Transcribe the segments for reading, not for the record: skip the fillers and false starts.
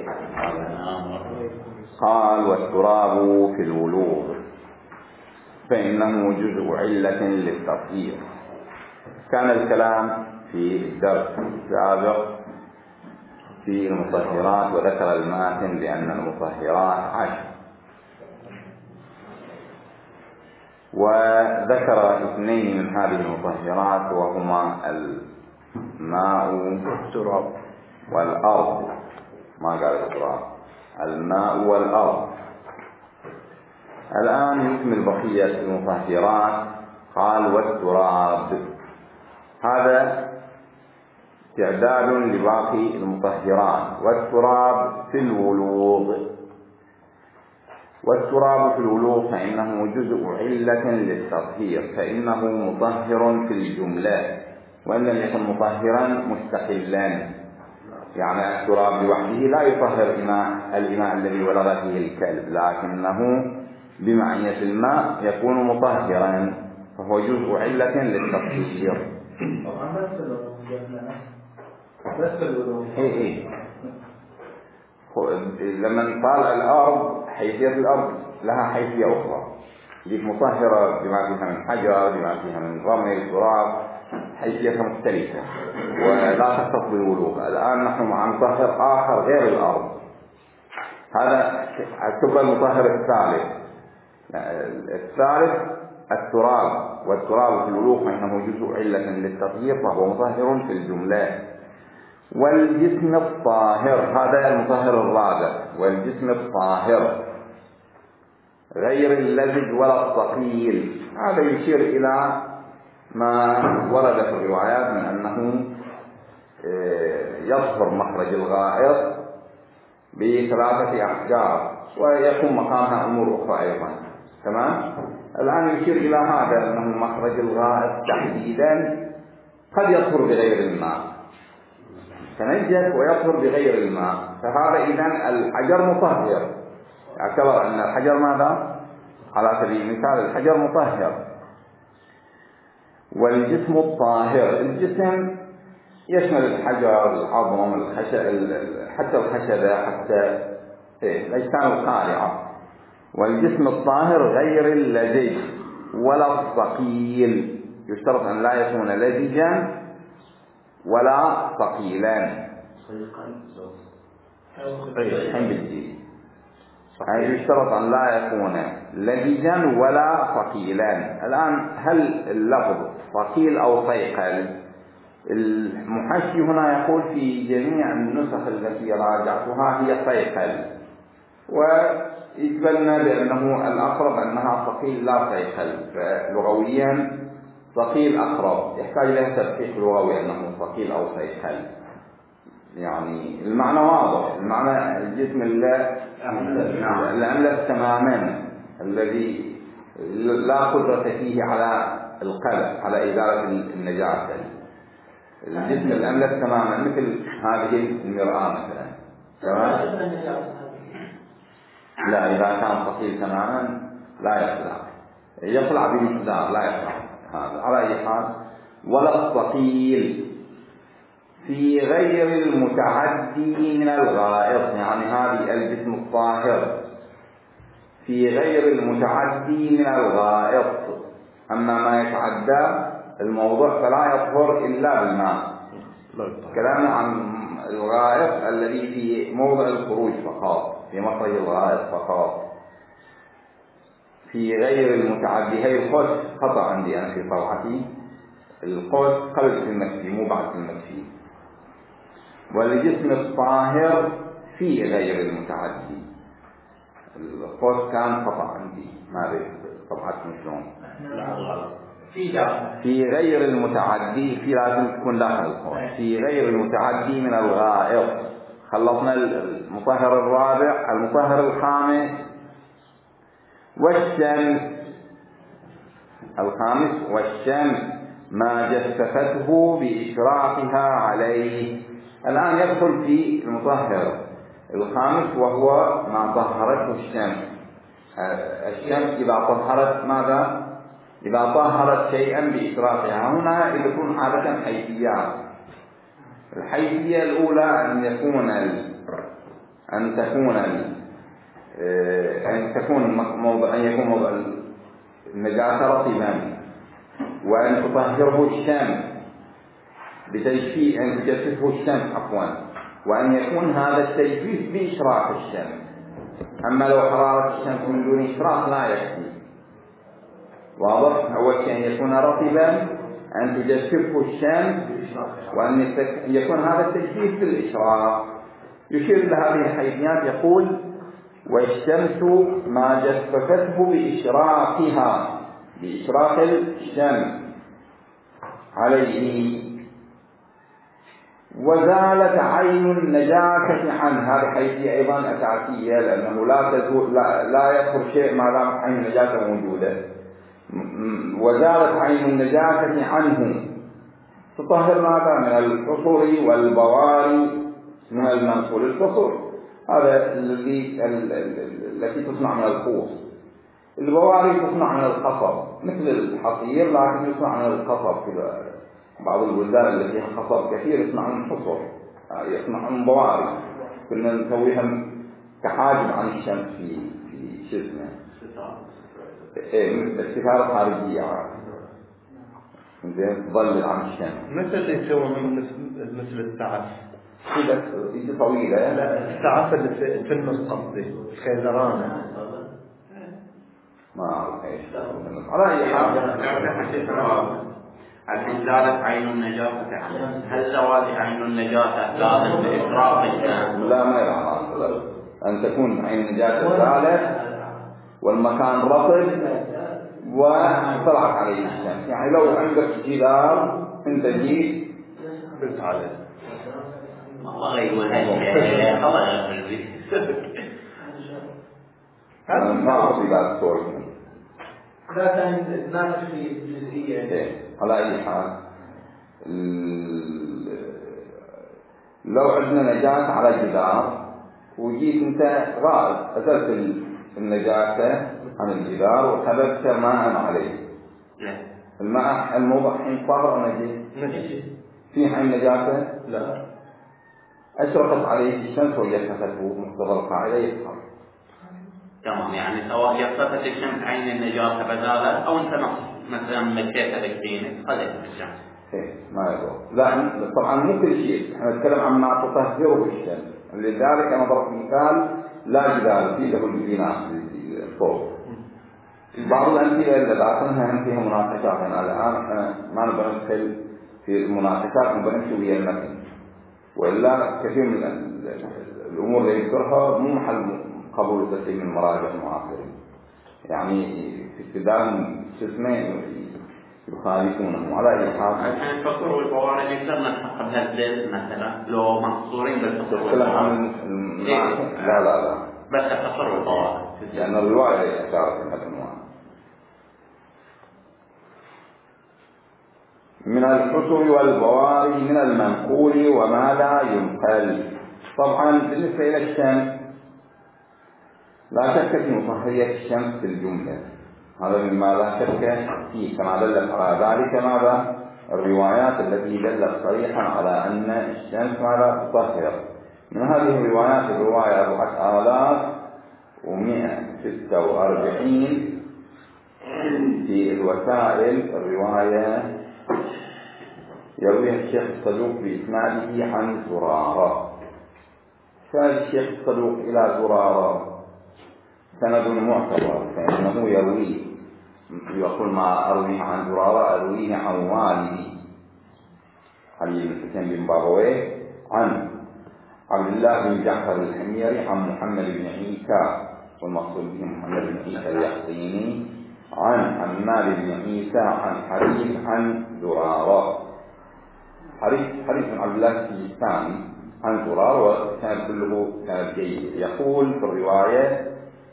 قال والتراب في الولوغ فإنه جزء علة للتطهير. كان الكلام في الدرس السابق في المطهرات، وذكر الماتن بأن المطهرات 10، وذكر 2 من هذه المطهرات وهما الماء والأرض. ما قال التراب، الماء والأرض. الآن يكمل بقية المطهرات. قال والتراب، هذا تعداد لباقي المطهرات. والتراب في الولوغ، والتراب في الولوغ فإنه جزء علة للتطهير، فإنه مطهر في الجملة، وإن لم يكن مطهرا مستقلا. يعني التراب لوحده لا يطهر الإناء الذي ولغ فيه الكلب، لكنه بمعية الماء يكون مطهرا، فهو جزء علة للتطهير. لما قال الأرض، حيثية الأرض لها حيثية أخرى، دي مطهرة بما فيها من حجر، بما فيها من رمل، تراب، حيثيتها مختلفة ولا تختص بالولوغ. الآن نحن مع مطهر آخر غير الأرض، هذا تبقى المطهر الثالث التراب. والتراب في الولوغ فإنه جزء علة للتطهير، فهو مطهر في الجملة. والجسم الطاهر، هذا المطهر الرابع. والجسم الطاهر غير اللزج ولا الثقيل، هذا يشير إلى ما ورد في الروايات من أنه يظهر مخرج الغائط ب3 أحجار، ويكون مقامها أمور أخرى أيضا. تمام. الآن يشير إلى هذا أنه مخرج الغائط تحديدا قد يطهر بغير الماء، تنجس ويطهر بغير الماء، فهذا إذن الحجر مطهر. يعتبر أن الحجر ماذا؟ على سبيل المثال الحجر مطهر. والجسم الطاهر، الجسم يشمل الحجر، العظم، حتى الخشبة، حتى الأجسام الخارعة. والجسم الطاهر غير اللزج ولا الثقيل، يشترط أن لا يكون لزجا ولا ثقيلا. يشترط أن لا يكون لزجا ولا ثقيلا. الآن هل اللفظ ثقيل أو ثقيل؟ المحشي هنا يقول في جميع النسخ التي راجعتها هي ثقيل، ويتبنى بأنه الأقرب أنها ثقيل لا ثقيل، فلغويا ثقيل أقرب، يحتاج إلى تدقيق لغوي أنه ثقيل أو ثقيل. يعني المعنى واضح، المعنى الجسم الأملس تماما، الذي لا قدرة فيه على القلب، على إزالة النجاسة. الجسم الأملس تماما مثل هذه المرآة مثلا. تمام؟ لا، إذا كان ثقيل تماما لا يطلع بمقدار، لا يطلع هذا على أي حال. ولا الثقيل في غير المتعدي من الغائط، يعني هذه الجسم الطاهر في غير المتعدي من الغائط. أما ما يتعدى الموضوع فلا يطهر إلا بالماء. كلام عن الغائط الذي في موضع الخروج فقط، في مخرج الغائط فقط. في غير المتعدي، هي القوس خطأ عندي أنا في طبعتي، القوس قبل في المكفي مو بعد في المكفي. والجسم الطاهر في غير المتعدي، القوس كان خطأ عندي، ما أدري طبعتكم شلون. في غير المتعدي، في لازم تكون داخل القوس. في غير المتعدي من الغائط. خلصنا المطهر الرابع. المطهر الخامس والشمس. الخامس والشمس ما جسفته بإشراقها عليه. الآن يدخل في المطهر الخامس وهو ما طهرته الشمس. الشمس إذا طهرت ماذا؟ إذا طهرت شيئا بإشراقها. هنا يكون عادة حيثيات. الحيثية الأولى أن يكون أن يكون موضع النجاسة رطبا، وأن تطهره الشمس بتجفيف، أن تجففه الشمس عفوا، وأن يكون هذا التجفيف بإشراق الشمس. أما لو حرارة الشمس من دون إشراق لا يكفي. واضح؟ أول شيء أن يكون رطبا، أن تجففه الشمس، وأن يكون هذا التجفيف بالإشراق. يشير إلى هذه الحيثيات يقول: والشمس ما جففته بإشراقها، بإشراق الشمس عليه، وزالت عين النجاسة عنه. هذه حيثية أيضا أساسية، لأنه لا يدخل شيء ما دام عين النجاسة موجودة. وزالت عين النجاسة عنه، تطهر ماذا؟ من القصور والبواري من المنقول. القصور هذا التي تصنع من الخوص، البواري تصنع من القصب مثل الحصير، لكن يصنع من القصب. في بعض البلدان اللي فيها قصب كثير يصنعون حصر، يصنعون بواري، كنا نسويها كحاجب عن الشمس في شو اسمه الستارة الخارجية، زين تظلل عن الشمس. مثل اللي يسوون مثل السعف كذا يجي طويلة. لا، السعف اللي في النص قصدي الخيزرانة. ما أعرف إيش على أي حال. الحين زالت عين النجاسة عنه، هل زوال عين النجاسة لازم بإشراق الشمس؟ لا، ما يلعب أن تكون عين النجاسة زالت والمكان رطب وطلعت عليه الشمس. يعني لو عندك جدار انت جيت بنت عليه الله يقول هالشيء الله يغفر لي. ما أعطي بعد صور لا تناقش في جزئية. على أي حال، لو عندنا نجاسة على جدار وجيت انت غائب، أزلت النجاسة عن الجدار وحببت ماء عليه، الماء الموضع حين طاهر أو نجس؟ في حين نجاسة؟ لا، أشرقت عليه الشمس وجففته مقتضى القاعدة يطهر. تمام، يعني سواء جففت الشمس عين النجاسة فزالت، أو أنت مثلا مكيتها بكتينك خذت الشمس. ما يضر. لا طبعا مو كل شيء، احنا نتكلم عن ما تطهره الشمس. لذلك أنا ضربت مثال لا جدال فيه له البناء الفوق. بعض الأمثلة اللي ذاكرها هم فيها مناقشات. أنا الآن احنا ما نبغى ندخل في المناقشات، نبغى نمشي ويا المتن، وإلا كثير من الأمور اللي يذكرها مو محل قبول وتسليم من مراجع المعاصرين. يعني في استدام شو اسمه يخالفونهم على أي حال. عشان الفقر والبوارد نقدر نلحق بهالدل مثلا لو محصورين بالفقر والبوارد. لا بس الفقر والبوارد لأن الرواية أشارت من العنوان. من الحصر والبواري من المنقول وما لا ينقل. طبعا بالنسبة إلى الشمس لا شك في مطهرية الشمس في الجملة، هذا مما لا شك فيه، كما دلت على ذلك ماذا؟ الروايات التي دلت صريحا على أن الشمس ماذا؟ تطهر. من هذه الروايات الرواية 4146 في الوسائل، الرواية يرويها الشيخ الصدوق بإسناده عن زرارة. سأل الشيخ الصدوق إلى زرارة سند معتبر، فإنه يرويه، يقول ما أرويه عن زرارة أرويه عن والدي علي بن حسين بن بابويه عن عبد الله بن جعفر الحميري عن محمد بن عيسى، والمقصود به محمد بن عيسى اليقطيني، عن حماد بن عيسى عن حريث عن زرارة. حريث بن عبد الله السجستاني عن زرارة، وكان كله كان جيد. يقول في الرواية: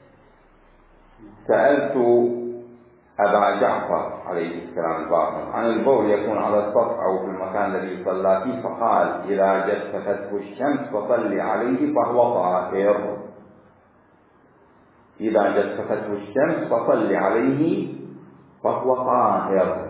سألت أبا جعفر عليه السلام الباقر عن البول يكون على السطح أو في المكان الذي يصلى فيه، فقال: إذا جففته الشمس فصلي عليه فهو طاهر. إذا جففته الشمس فصلي عليه فهو طاهر.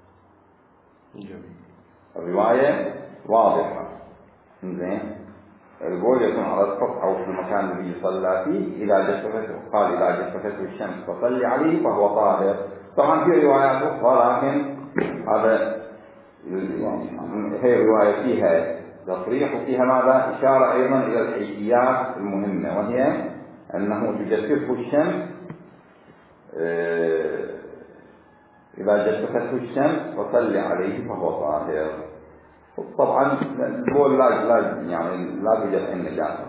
الرواية واضحة. زين. البول يكون على السطح أو في المكان الذي يصلى فيه إذا جففته، قال إذا جففته الشمس فصلي عليه فهو طاهر. طبعا في روايات أخرى لكن هذا هي رواية فيها تصريح وفيها ماذا إشارة أيضا إلى الحيثيات المهمة، وهي أنه تجففه الشمس إذا جففته الشمس فصلي عليه فهو طاهر. طبعا البول لا يعني لا توجد النجاسة.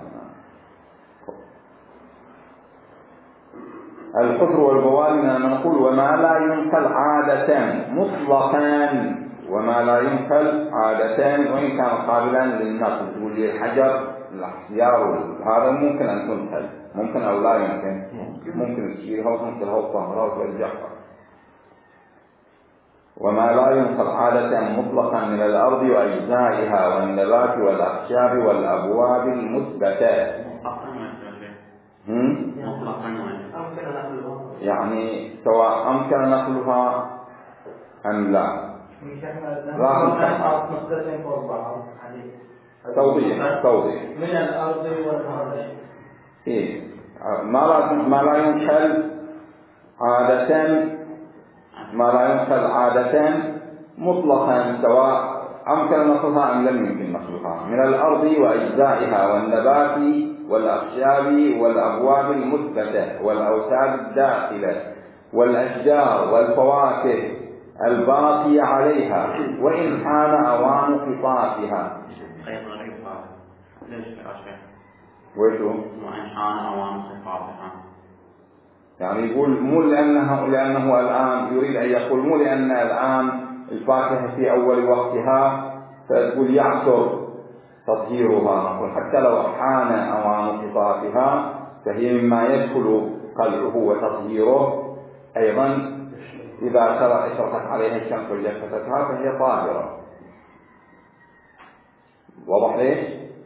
الحفر والبوال نقول وما لا ينقل عادة مطلقا، وما لا ينقل عادة وإن كان قابلا للنقل. تقول لي الحجر الأحجار هذا ممكن أن تنقل، ممكن أو لا يمكن، ممكن تشيلها وتنقلها وتطهرها وترجعها. وما لا ينقل عادة مطلقا من الأرض وأجزائها والنبات والأخشاب والأبواب المثبتة. يعني سواء أمكن نقلها أم لا. توضيح من الأرض والأرض. إيه ما لا ينقل عادة، ما لا ينقل عادة مطلقا سواء أمكن نقلها أم لم يمكن نقلها، من الأرض وأجزائها والنبات والأخشاب والأبواب المثبتة والأوساد الداخلة والأشجار والفواكه الباقية عليها وإن حان أوان قطافها. ليش يا شيخ؟ ويشو؟ وإن حان أوان قطافها. يعني يقول مو لأنه الآن يريد أن يقول مو لأن الآن الفاكهة في أول وقتها فتقول يعصر تطهيرها، نقول حتى لو حان أوان قطافها فهي مما يدخل قلعه وتطهيره أيضا. إذا اشرقت عليها الشمس وجفتها فهي طاهرة. واضح ليش؟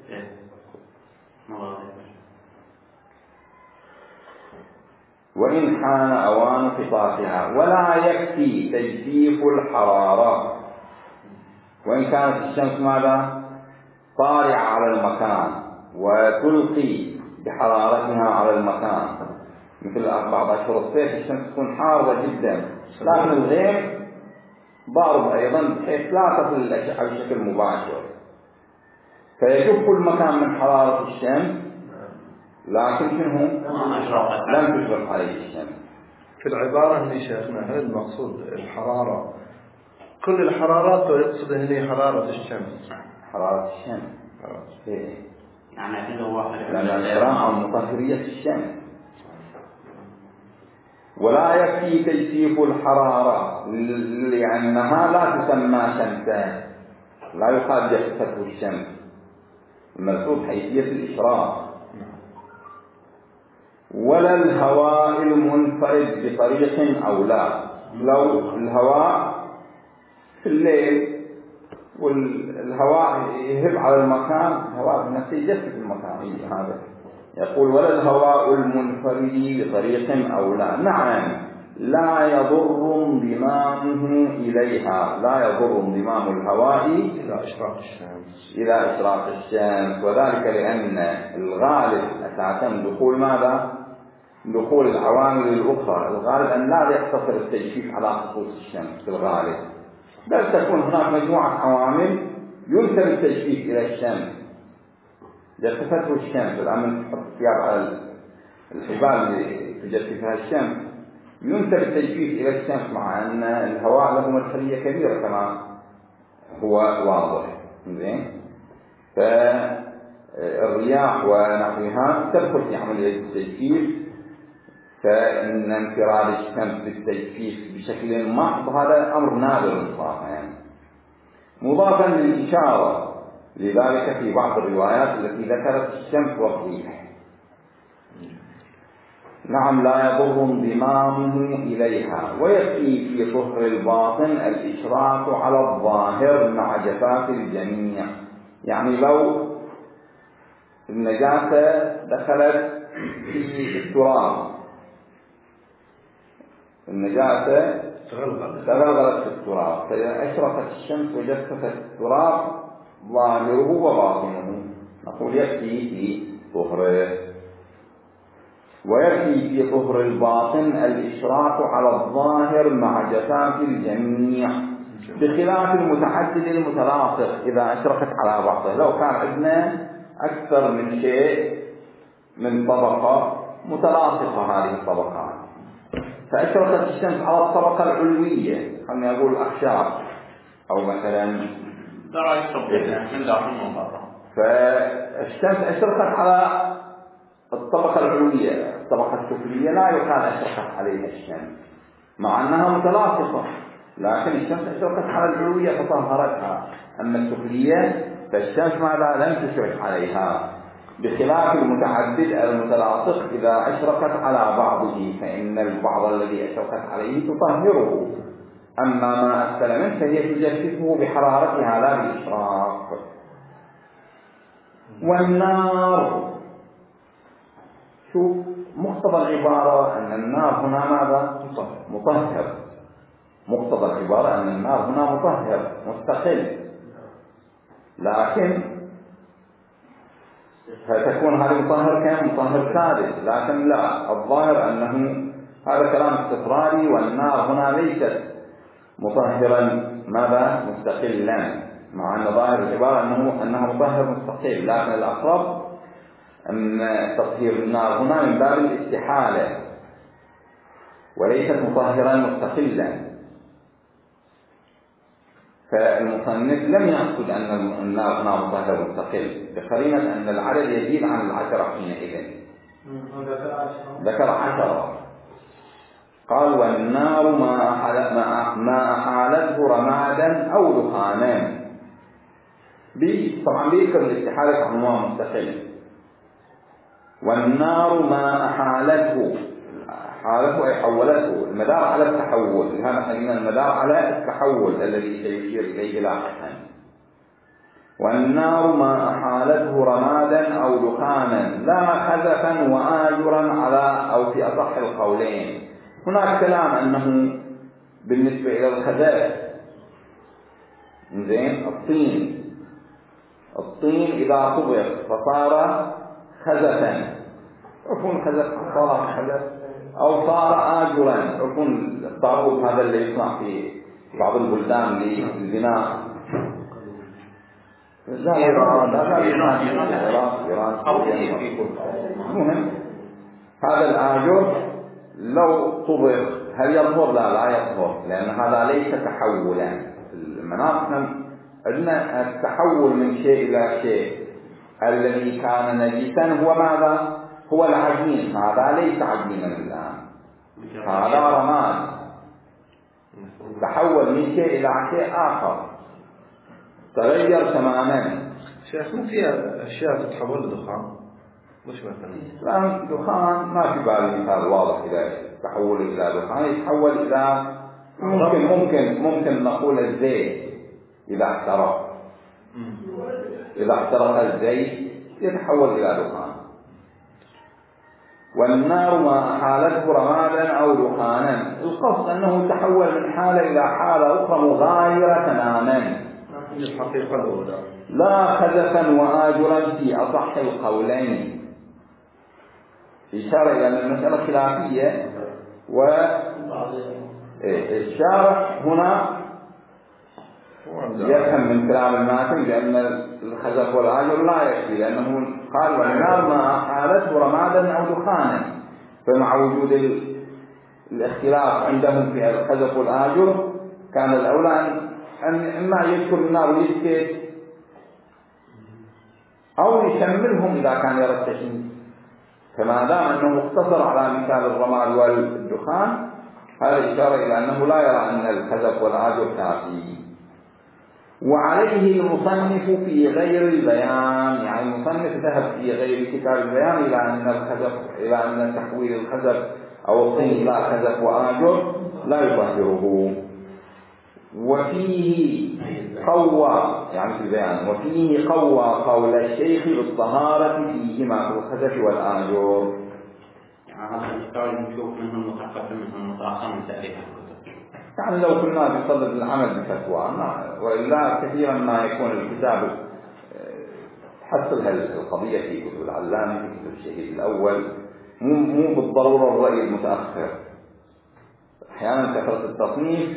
وإن حان أوان قطافها. ولا يكفي تجفيف الحرارة وإن كانت الشمس ماذا؟ طالعة على المكان وتلقي بحرارتها على المكان، مثل بعض أشهر الصيف الشمس تكون حارة جدا، لكن الغيم بارد أيضا بحيث لا تصل الأشعة بشكل مباشر، فيجف المكان من حرارة الشمس، لكن شنو؟ لم تشرق عليه الشمس. في العبارة هنا شيخنا هل المقصود الحرارة كل الحرارات ويقصد هنا حرارة الشمس؟ حرارة الشمس يعني كده واحد لأن الكلام عن مطهرية الشمس. ولا يكفي تجفيف الحرارة لأنها لا تسمى شمسا، لا يقال جفته الشمس، المقصود حيثية الإشراق. ولا الهواء المنفرد بطريق أو لا. لو الهواء في الليل والهواء يهب على المكان، الهواء نفسه يجفف المكان، هذا يقول ولا الهواء المنفرد بطريق أو لا. نعم لا يضر انضمامه إليها، لا يضر انضمام الهواء إلى إشراق الشمس، إلى إشراق الشمس، وذلك لأن الغالب أساسا دخول ماذا؟ دخول العوامل الأخرى. الغالب أن لا يقتصر التجفيف على خصوص الشمس في الغالب، بل تكون هناك مجموعة عوامل ينسب التجفيف إلى الشمس. جففته الشمس، الآن تحط الثياب على الحبال اللي تجففها الشمس، ينسب التجفيف إلى الشمس، مع أن الهواء له مرحلية كبيرة كما هو واضح. زين، فالرياح ونحوها تدخل في عملية التجفيف، فإن انفراد الشمس بالتجفيف بشكل محض هذا أمر نادر صراحة، يعني مضافا للإشارة. لذلك في بعض الروايات التي ذكرت الشمس والريح. نعم لا يضر انضمامه إليها. ويكفي في طهر الباطن الإشراف على الظاهر مع جفاف الجميع. يعني لو النجاسة دخلت في التراب، النجاسة تغلغلت في التراب، فإذا أشرقت الشمس وجففت التراب ظاهره وباطنه، نقول يكفي في طهره. ويكفي في طهر الباطن الإشراف على الظاهر مع جفاف الجميع، بخلاف المتعدد المتلاصق إذا أشرفت على بعضه. لو كان عندنا أكثر من شيء من طبقة متلاصقة، هذه الطبقات، فأشرفت الشمس على الطبقة العلوية، خلينا نقول الأخشاب أو مثلا من داخل من برا، فالشمس أشرفت على الطبقة العلوية، الطبقة السفلية لا يقال أشرفت عليها الشمس مع أنها متلاصقة، لكن الشمس أشرفت على العلوية فطهرتها. أما السفلية فالشمس ماذا لم تشرف عليها، بخلاف المتعدد المتلاصق إذا أشرفت على بعضه فإن البعض الذي أشرفت عليه تطهره، أما ما أسفل منه فهي تجففه بحرارتها لا بالإشراف. والنار، شوف مقتضى العبارة أن النار هنا ماذا؟ مطهر. مقتضى العبارة أن النار هنا مطهر مستقل، لكن فتكون هذا مطهر كان مطهر ثالث، لكن لا، الظاهر أنه هذا كلام استقراري، والنار هنا ليست مطهرا ماذا؟ مستقلا، مع أن ظاهر العبارة أنها مطهر مستقل، لكن الأقرب أن تطهير النار هنا من باب الاستحالة وليست مطهرا مستقلا. فالمصنف لم يقصد أن النار هنا مطهر مستقل، بقرينة أن العدد يزيد عن 10 حينئذ، ذكر 10. قال والنار ما أحالته رمادا أو دخانا، طبعا بيذكر الاستحالة عنوان مستقل. والنار ما أحالته، حالته أي حولته، المدار على التحول، لهذا قلنا المدار على التحول الذي سيشير إليه لاحقا. والنار ما أحالته رمادا أو دخانا لا خزفا وآجرا على، أو في أصح القولين. هناك كلام أنه بالنسبة إلى الخزف، زين، الطين إذا طبخ فصار خزفا، يكون خزف، صار خزف، أو صار آجرا، يكون الطاغوت هذا اللي يصنع في بعض البلدان للبناء، إيران، المهم هذا الآجر لو طبخ هل يطهر؟ لا يطهر، لأن هذا ليس تحولا. المناطق عندنا التحول من شيء إلى شيء، الذي كان نجسا هو ماذا؟ هو العجين، هذا ليس عجينا الآن، هذا رماد، تحول من شيء إلى شيء آخر، تغير تماما. شيخ ما في أشياء تتحول لدخان؟ مش مثلا لا، دخان ما في بالي مثال واضح إذا تحول إلى دخان، يتحول إلى ممكن نقول الزيت إذا احترق، إذا احترق الزيت يتحول إلى دخان. والنار ما حالته رمادا أو دخانا، القصد أنه تحول من حالة إلى حالة أخرى مغايرة تماما، الحقيقة الأولى لا خزفا وآجرا في أصح القولين. إشارة إلى أن المسألة خلافية، والشارح هنا يفهم من كلام الماتن بأن الخزف والآجر لا يكفي، لأنه قال والنار ما حالته رمادا أو دخانا، فمع وجود الاختلاف عندهم في الخزف والآجر كان الأولى أن إما يذكر النار ويسكت أو يشملهم إذا كان يرى التشميل، فما دام أنه اقتصر على مثال الرماد والدخان، هذا إشارة إلى أنه لا يرى أن الخزف والآجر كافي. وعليه المصنف في غير البيان، يعني المصنف ذهب في غير كتاب البيان إلى أن تحويل الخزف أو الطين إلى خزف وآجر لا يطهره. وفيه قوى، يعني في البيان، وفيه قوى قول الشيخ بالطهارة فيهما في الخزف والآجر. يعني هذا نحتاج نشوف منه المتقدم منه المتأخر من تأليف الكتب. يعني لو كنا بصدد العمل بفتوى، وإلا كثيرا ما يكون الكتاب حصل هالقضية في كتب العلامي في كتب الشهيد الأول، مو بالضرورة الرأي المتأخر. أحيانا كثرة التصنيف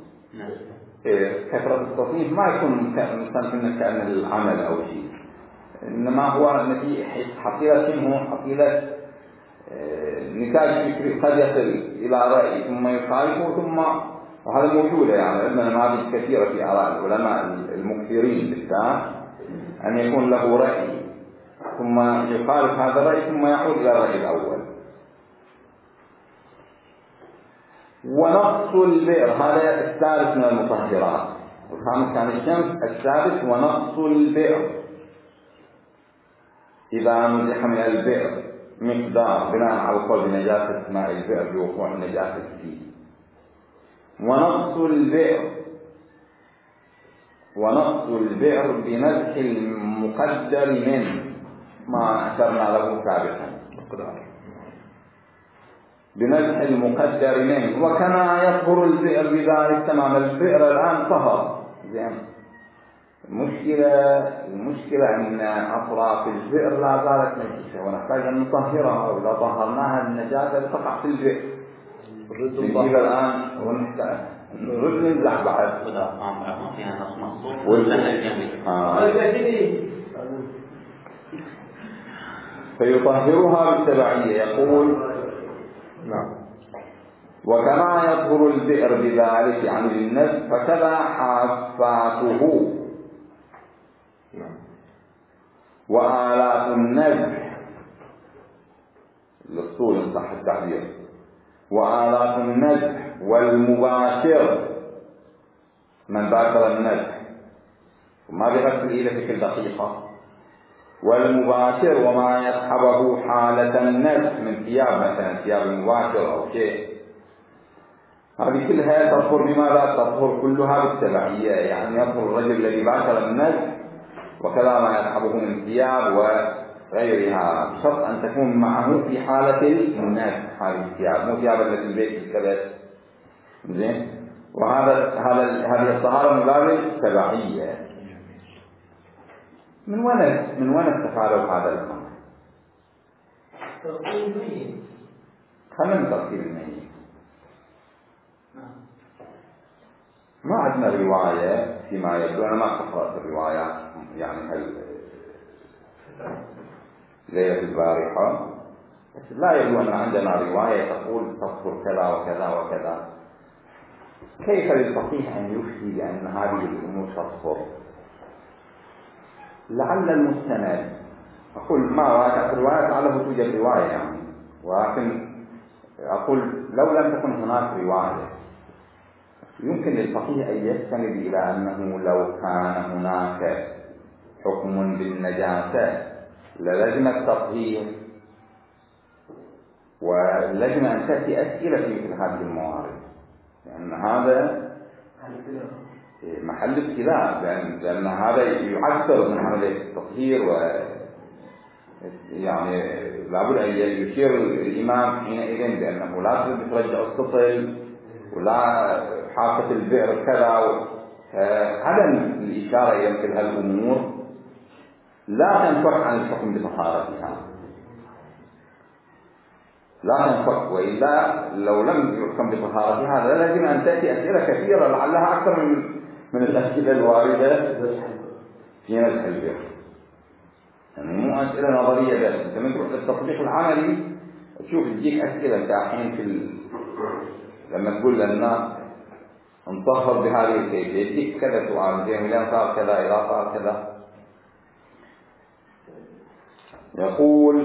كثرة التصنيف ما يكون كأنه العمل أو شيء، إنما هو حصيلة شنو حصيلة نتاج فكري قد يصل إلى رأي ثم يخالفه ثم، وهذا موجودة يعني عندنا نماذج كثيرة في آراء العلماء المكثرين بالذات أن يكون له رأي ثم يخالف هذا الرأي ثم يعود إلى الرأي الأول. ونقص البئر هذا الثالث من المطهرات، الخامس كان الشمس، الثالث ونقص البئر إذا نزح من البئر مقدار بناء على القول بنجاسة ماء البئر بوقوع النجاسة فيه. ونقص البئر بنزح المقدر منه ما أشرنا له سابقا، بنزح المقدر منه. وكما يطهر البئر بذلك تمام. البئر الآن طهر زين، المشكلة أن أطراف البئر لا زالت نجسة ونحتاج أن نطهرها، وإذا طهرناها النجاسة تقع في البئر. نجيب الآن ونحتاج نرد ننزح بعد فيطهرها بالتبعية. يقول نعم وكما يطهر البئر بذلك يعني بالنزح فكذا حافاته وآلات النزح للصول إن صح التعبير، وآلات النزح والمباشر من باشر النزح وما بغسل إيده في كل دقيقة، والمباشر وما يصحبه حالة النزح من ثياب مثلا ثياب المباشر أو شيء، هذه كلها تطهر. بماذا تطهر؟ كلها بالتبعية، يعني يطهر الرجل الذي باشر النزح وكذا ما يصحبه من ثياب وغيرها، بشرط أن تكون معه في حالة النزح هذه الثياب، مو ثياب التي البيت الكبس زين. هذه الطهارة من باب التبعية. من وين استفادوا هذا الأمر؟ خلينا نتركيب الميت. ما عندنا رواية فيما يبدو، أنا ما قرأت الروايات يعني ليلة البارحة، بس لا يبدو أن عندنا رواية تقول تذكر كذا وكذا وكذا. كيف للفقيه أن يفتي بأن هذه الأمور تذكر؟ لعل المستند، أقول ما راجعت الرواية لعله توجد رواية يعني، ولكن أقول لو لم تكن هناك رواية يمكن للفقيه أن يستند إلى أنه لو كان هناك حكم بالنجاسة للزم التطهير، ولزم أن تأتي أسئلة في مثل هذه الموارد، لأن هذا محل ابتلاء، لأن هذا يعثر من عملية التطهير، يعني لابد أن يشير الإمام حينئذ بأنه لا ترجع الطفل ولا حافة البئر كذا. عدم الإشارة إلى مثل هالأمور لا تنفك عن الحكم بطهارتها، لا تنفك، وإلا لو لم يحكم بطهارتها هذا لازم أن تأتي أسئلة كثيرة لعلها أكثر من الأسئلة الواردة في نزح البئر، يعني مو أسئلة نظرية بس. أنت من تروح للتطبيق العملي تشوف تجيك أسئلة كاحين لما تقول للناس انطهر بهذه الكيفية يجيك كذا سؤال، زين إذا صار كذا إذا صار كذا. يقول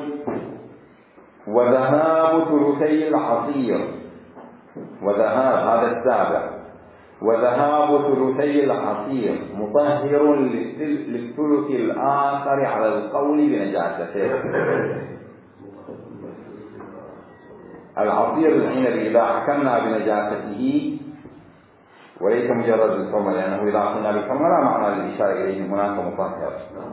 وذهاب ثلثي العصير، وذهاب هذا السابع، وذهاب ثلثي العصير مطهر للثلث الآخر على القول بنجاسته. العصير العنب إذا حكمنا بنجاسته وليس مجرد الحرمة، لأنه إذا قلنا بالحرمة لا معنى للإشارة إليه هناك مطهر.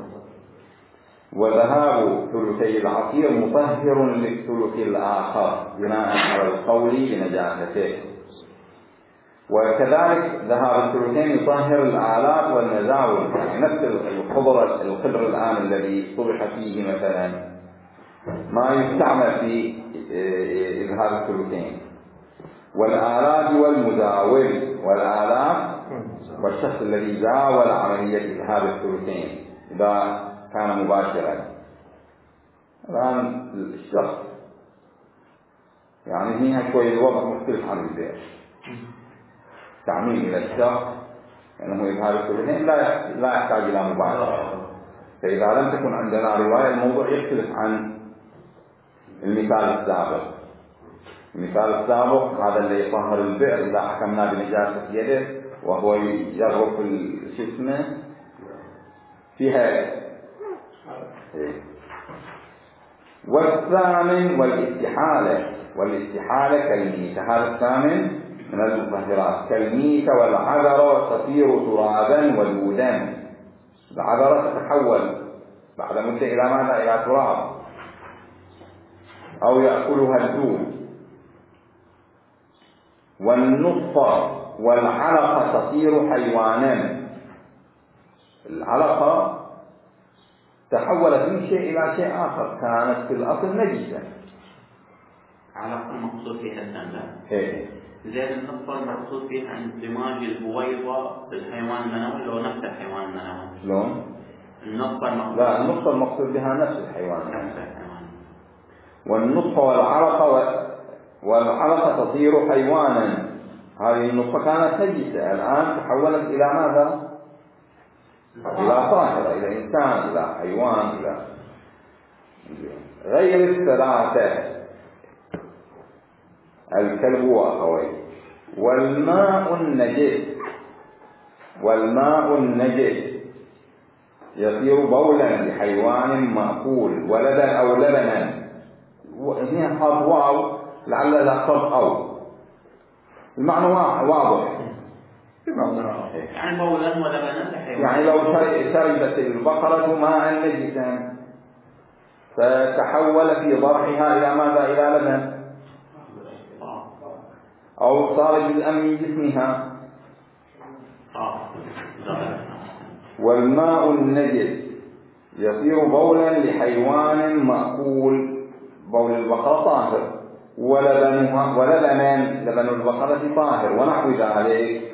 وذهاب ثلثي العصير مطهر للثلث الآخر بناء على القول بنجاسته. وكذلك ذهاب الثلثين يطهر الآلات والمزاول، يعني نفس الخضر الآن الذي طبخ فيه مثلا ما يستعمل في إذهاب الثلثين، والآلات والمزاول، والآلات والشخص الذي زاول عملية إذهاب الثلثين إذا كان مباشرا. الآن الشخص يعني هنا شوي الوضع مختلف عن البيع، تعميم إلى الشخص لأنه إذهاب الثلثين لا يحتاج إلى مباشرة. فإذا لم تكن عندنا رواية الموضوع يختلف عن المثال السابق. المثال السابق هذا اللي يطهر البئر إذا حكمنا بنجاسة يده وهو يغرف الشسمة فيها. والثامن والاستحالة كالميتة، هذا الثامن من المطهرات كالميتة والعذرة تصير ترابا ودودا. العذرة تتحول بعد مدة إلى ماذا؟ إلى تراب أو يأكلها الدود. والنطفة والعلقة تصير حيوانا، العلقة تحولت من شيء إلى شيء آخر، كانت في الأصل نجسة. علقة المقصود فيها الدم. زين النطفة المقصود فيها اندماج البويضة بالحيوان المنوي لو نفس الحيوان المنوي. شلون؟ النطفة المقصود لا، النطفة المقصود بها نفس الحيوان. والنطفة والعلقة تصير حيوانا، هذه النطفة كانت نجسة الآن تحولت إلى ماذا؟ إلى طاهرة، إلى إنسان، إلى حيوان، إلى غير الثلاثة الكلب وأخويه. والماء النجس يصير بولا لحيوان مأكول ولدا أو لبنا. هنا حرف واو لعل الأقرب أو المعنى واضح. يعني بولا ولبنا لحيوان، يعني لو شربت البقرة ماء نجسا فتحول في ضرحها إلى ماذا؟ إلى لبن، أو صار جزءا من جسمها. والماء النجس يصير بولا لحيوان مأكول، بول البقرة طاهر، لبن البقرة طاهر ونحو ذلك.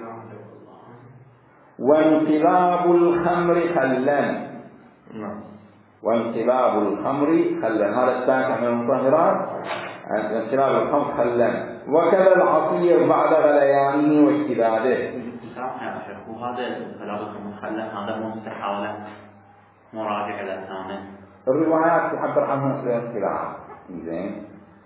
وانقلاب الخمر خلا، وانقلاب الخمر خلا، هذا الساكن من المطهرات. انقلاب الخمر خلا، وكذا العصير بعد غليانه واشتداده. وهذا انقلاب الخمر خلا هذا مو استحالة مراجع للثامن. الروايات تعبر عنه الانقلاب. زين.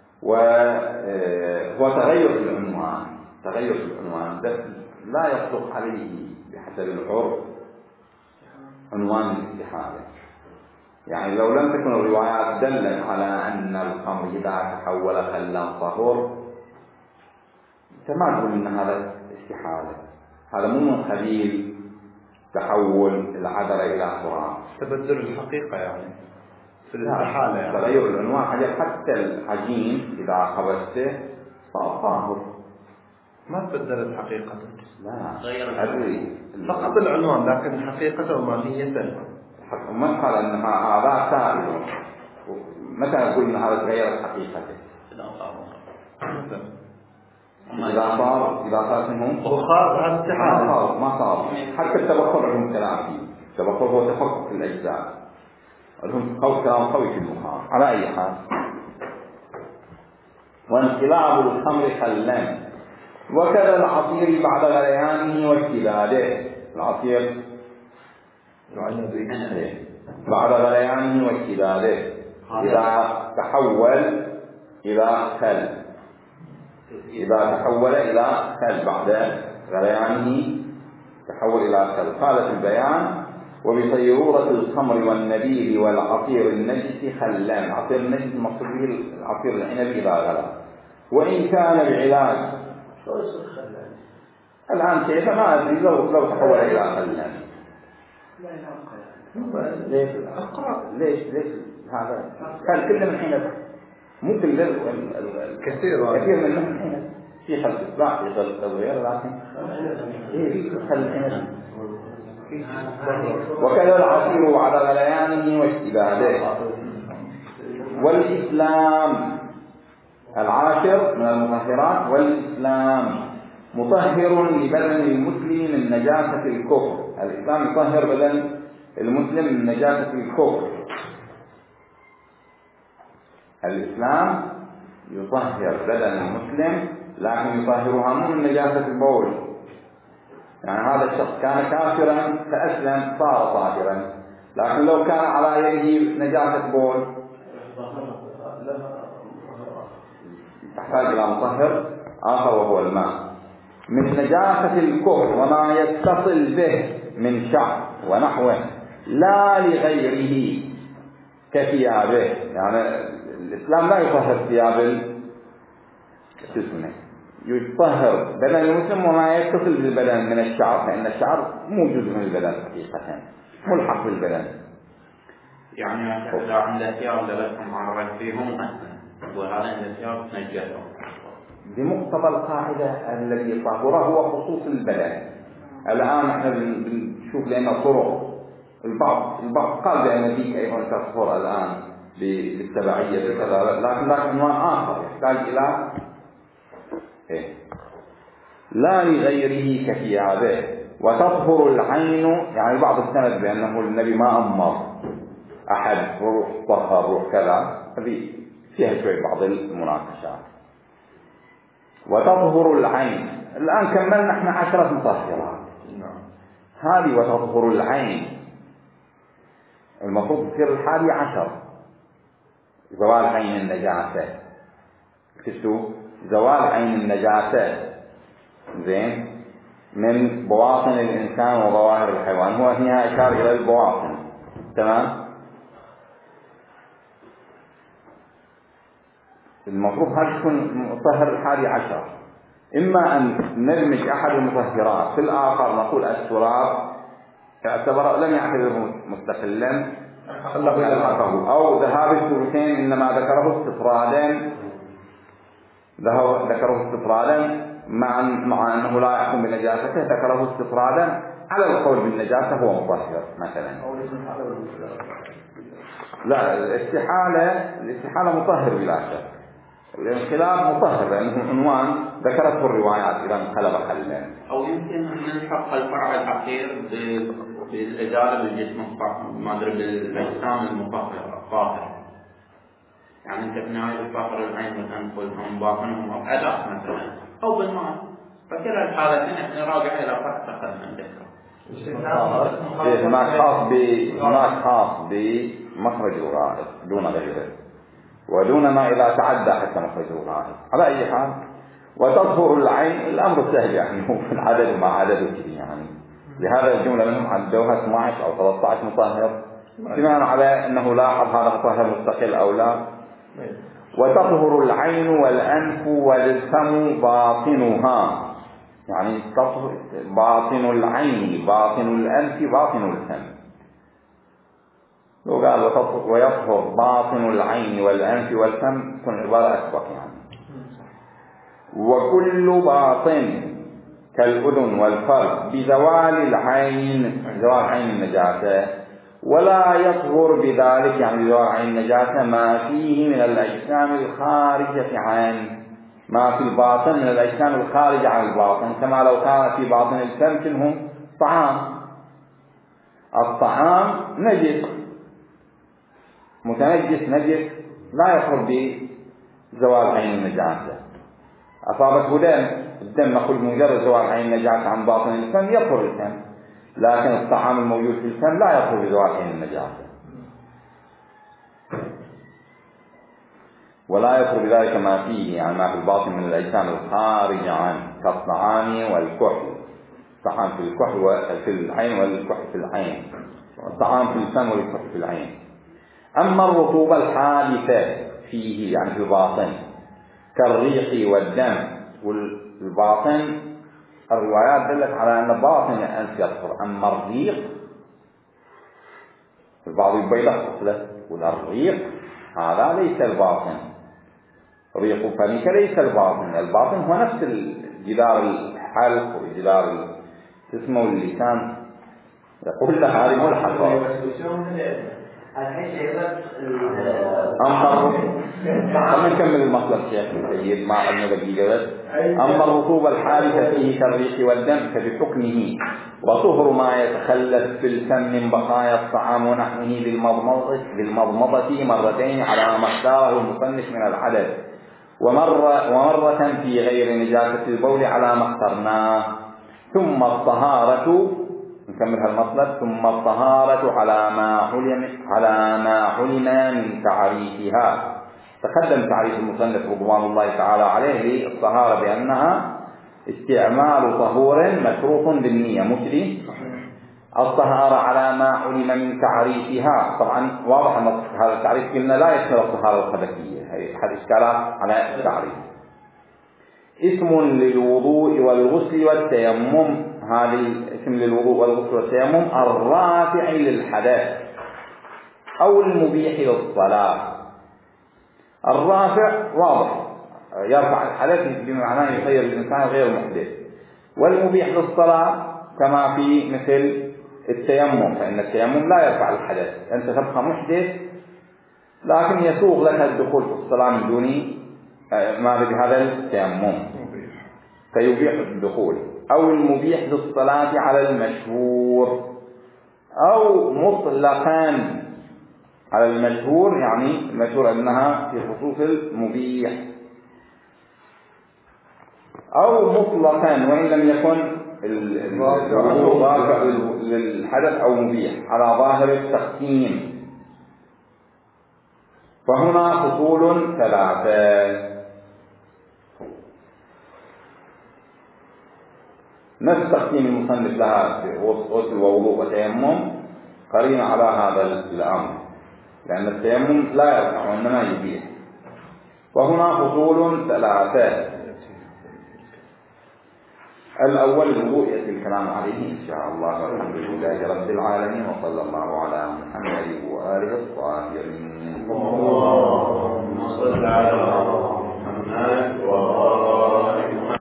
وهو تغير في العنوان، بس لا يصدق عليه بحسب العرف عنوان الاستحالة. يعني لو لم تكن الروايات دلت على أن الخمر إذا تحول خلا طهور، ما تقول أن هذا استحالة. هذا مو من قبيل تحول العذرة إلى تراب، تبدل الحقيقة يعني في الاستحالة. يعني تغير العنوان حتى العجين إذا خبزته صار طاهر، ما تبدلت حقيقة. لا، فقط العنوان، لكن حقيقته وماهيته ما قال أن هذا سائل. متى نقول أن هذا تغيرت حقيقته؟ إذا صار منهم بخار، هذا استحالة. ما صار. حتى التبخر لهم كلام فيه. التبخر هو تفكك في الأجزاء، لهم كلام قوي في البخار. على أي حال، وانقلاب الخمر خلا، وكذا العصير بعد غليانه واشتداده. العصير بعد غليانه واشتداده إذا تحول إلى خل، بعد غليانه تحول إلى خل. قال في البيان: وبصيرورة الخمر والنبيذ والعصير النجس خلا. عصير النجس المقصود به العصير العنبي إذا غلى، وإن كان بعلاج. الآن كيف ما أدري لو تحول إلى خلا. ليش هذا كان كله من حين، مو كله، كثير منه من حين. في خلق إصلاح في خلق تغيير، لكن وكذا العصير على غليانه واشتباهه. والإسلام العاشر من المطهرات، والإسلام مطهر لبدن المسلم من نجاسة الكفر. الإسلام يطهر بدن المسلم من نجاسة الكفر. الإسلام يطهر بدن المسلم، لكن يطهرها مو من نجاسة البول. يعني هذا الشخص كان كافرا فأسلم صار طاهرا، لكن لو كان على يده نجاسة بول تحتاج إلى مطهر آخر وهو الماء. من نجاسة الكفر وما يتصل به من شعر ونحوه لا لغيره كثيابه. يعني الإسلام لا يطهر ثياب يطهر بدن المسلم وما يتصل بالبدن من الشعر، فإن الشعر مو جزء من البدن حقيقة، ملحق بالبدن. يعني إذا عنده ثياب لبسهم على رجليهم وهذا عنده ثياب تنجسهم. بمقتضى القاعدة الذي طهره هو خصوص البدن. الآن احنا بنشوف لنا طرق، البعض قال بأن فيك أيضا تطهر الآن بالتبعية بكذا، لكن عنوان آخر يحتاج إلى لا لغيره كثيابه. وتطهر العين، يعني بعض السند بأنه النبي ما أمر أحد روح طهر روح كذا، هذه فيها شوي بعض المناقشات. وتطهر العين، الآن كملنا احنا 10 مطهرات. هذه وتطهر العين المفروض تصير 11 زوال عين النجاسة. كتبوا زوال عين النجاسة زين من بواطن الإنسان وظواهر الحيوان، هو فيها إشارة إلى البواطن. تمام. المفروض هذا يكون مطهر 11. إما أن ندمج أحد المطهرات في الآخر، نقول التراب يعتبر لم يعتبره مستقلا أو ذهاب الثلثين إنما ذكره استطرادا مع أنه لا يحكم بنجاسته، ذكره استطرادا على القول بالنجاسة هو مطهر مثلا. لا، الاستحالة مطهر بلا شك، الانقلاب مطهر لأنه عنوان ذكرته الروايات إذا انقلب خلا. أو يمكن أن نلحق الفرع الأخير بالإزالة بالجسم ما أدري بالأجسام المطهرة. يعني أنت في نهاية الفقر العين والأنف والفم باطنهم أو أدق مثلا أو بالماء، فكلا الحالتين احنا راجع إلى فرق تقدم ذكره. هناك خاص بمخرج الغائط دون غيره، ودون ما إذا تعدى حتى مخرج الغائط. على أي حال وتظهر العين الأمر سهل، يعني هو في العدد مع عدد كذي، يعني لهذا الجملة منهم عدوها 12 أو 13 مطهر بناء على أنه لاحظ هذا مطهر مستقل أو لا. وتطهر العين والأنف والفم باطنها، يعني باطن العين باطن الأنف باطن الفم. لو قال ويطهر باطن العين والأنف والفم تكون عبارة أسبق يعني. وكل باطن كالأذن والفرج بزوال العين، زوال عين النجاسة، ولا يطهر بذلك يعني زوال عين النجاسة ما فيه من الأجسام الخارجة عن ما في الباطن من الأجسام الخارجة عن الباطن، كما لو كان في باطن الفم منه طعام. الطعام نجس متنجس نجس لا يطهر بزوال عين النجاسة. أصابته الدم نقول مجرد زوال عين النجاسة عن باطن الفم يطهر الفم، لكن الطعام الموجود في الفم لا يطهر بزوال عين النجاسة. ولا يطهر بذلك ما فيه يعني ما في الباطن من الأجسام الخارجة عنه كالطعام والكحل. الطعام في الكحل في العين والكحل في العين، الطعام في الفم والكحل في العين. أما الرطوبة الحادثة فيه يعني في الباطن كالريق والدم والباطن، الروايات دلت على أن باطن الأنف يطهر، أما الريق البعض يبين له والريق هذا ليس الباطن، ريق فمك ليس الباطن. الباطن هو نفس جدار الحلق وجدار اسمه اللسان. يقول له هذه مو الحصى. خلنا نكمل المطلب شيخ سيد ما عندنا دقيقة بس. أما الرطوبة الحادثة فيه كالريح والدم فبحكمه وطهر ما يتخلف في الفم من بقايا الطعام ونحوه بالمضمضة مرتين على ما اختاره المصنف من العدد، ومرة في غير نجاسة البول على ما اخترناه. ثم الطهارة، نكمل هالمطلب، ثم الطهارة على ما علم من تعريفها. تقدم تعريف المصنف رضوان الله تعالى عليه للطهارة بأنها استعمال طهور مشروط بالنية مجري. الطهارة على ما علم من تعريفها، طبعا واضح أن هذا التعريف قلنا لا يشمل الطهارة الخبثية، هي أحد إشكالات على التعريف. اسم للوضوء والغسل والتيمم، هذا الاسم للوضوء والغسل والتيمم الرافع للحدث أو المبيح للصلاة. الرافع واضح يرفع الحدث بمعنى يخير الإنسان غير محدث، والمبيح للصلاة كما في مثل التيمم، فإن التيمم لا يرفع الحدث، أنت تبقى محدث لكن يسوغ لك الدخول في الصلاة من دون ما بهذا التيمم فيبيح الدخول. أو المبيح للصلاة على المشهور، أو مطلقا على المشهور، يعني المشهور أنها في خصوص المبيح، أو مطلقا وإن لم يكن الوضوء رافع للحدث أو مبيح على ظاهر التقسيم. فهنا فصول ثلاثة. نفس تقسيم المصنف لها في غسل ووضوء وتيمم قرين على هذا الأمر، لأن التيمم لا يرفع وإنما يبيح. وهنا فصول ثلاثة. الأول الوضوء يأتي الكلام عليه إن شاء الله، والحمد لله رب العالمين، وصلى الله على محمد وآله الطاهرين.